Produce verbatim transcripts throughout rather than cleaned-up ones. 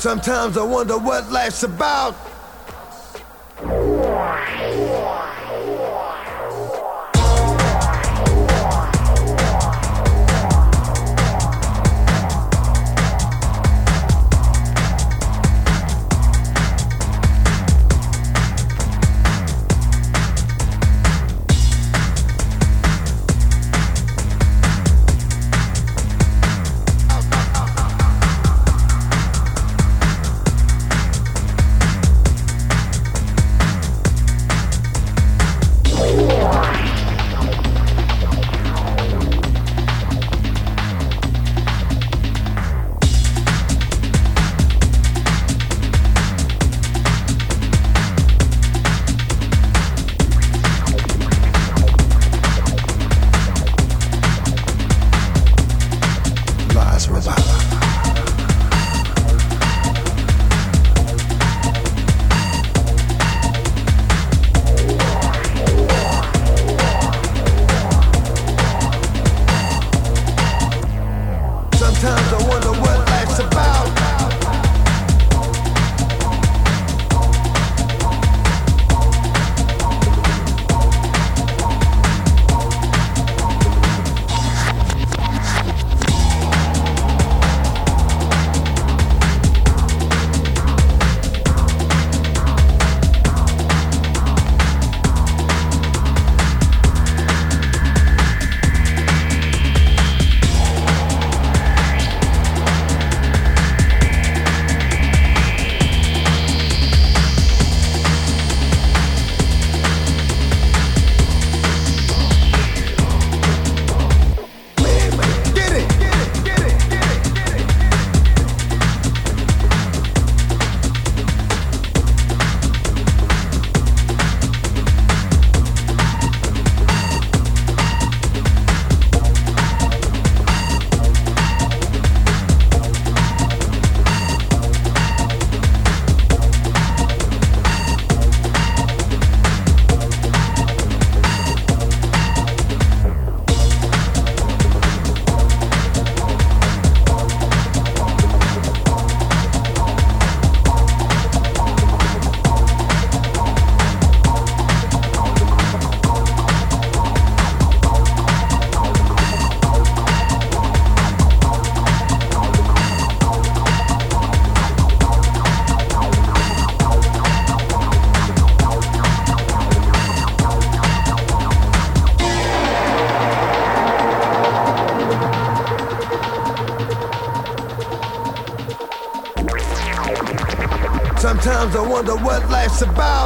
Sometimes I wonder what life's about. Sometimes I wonder what life's about.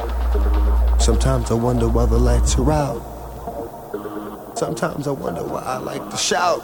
Sometimes I wonder why the lights are out. Sometimes I wonder why I like to shout.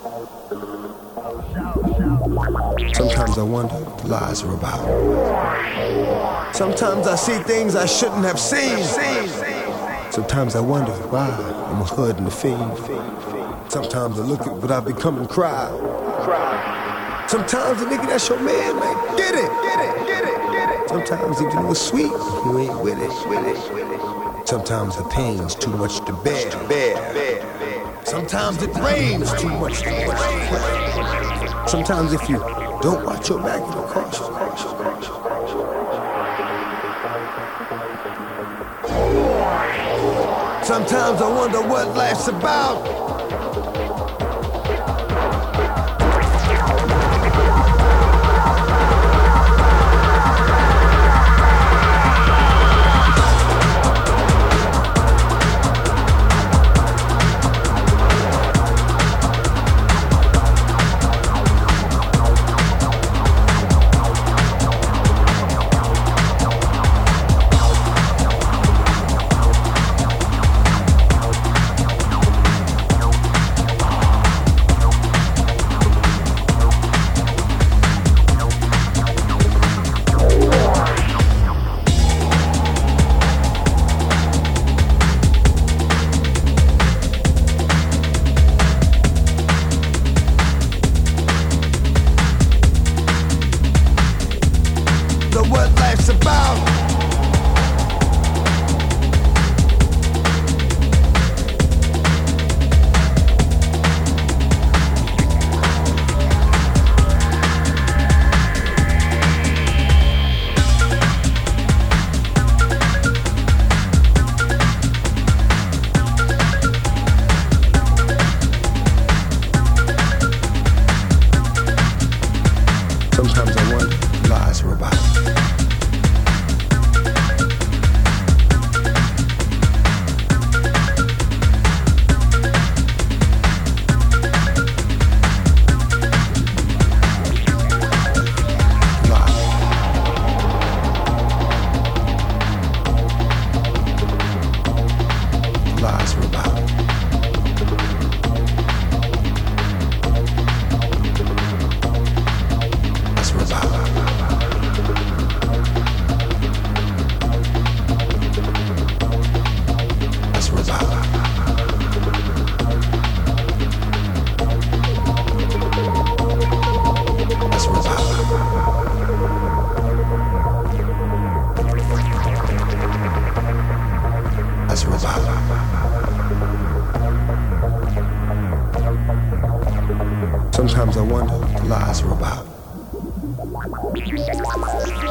Sometimes I wonder what the lies are about. Sometimes I see things I shouldn't have seen. Sometimes I wonder why I'm a hood and a fiend. Sometimes I look at what I've become and cry. Sometimes the nigga that's your man, man, get it, get it, get it, get it. Sometimes even though it's sweet, you ain't with it, with it, with it. Sometimes the pain's too much to bear, bear. Sometimes it rains too much to bear. Sometimes if you don't watch your back, it'll cost you. Sometimes I wonder what life's about. Sometimes I wonder what the lies are about.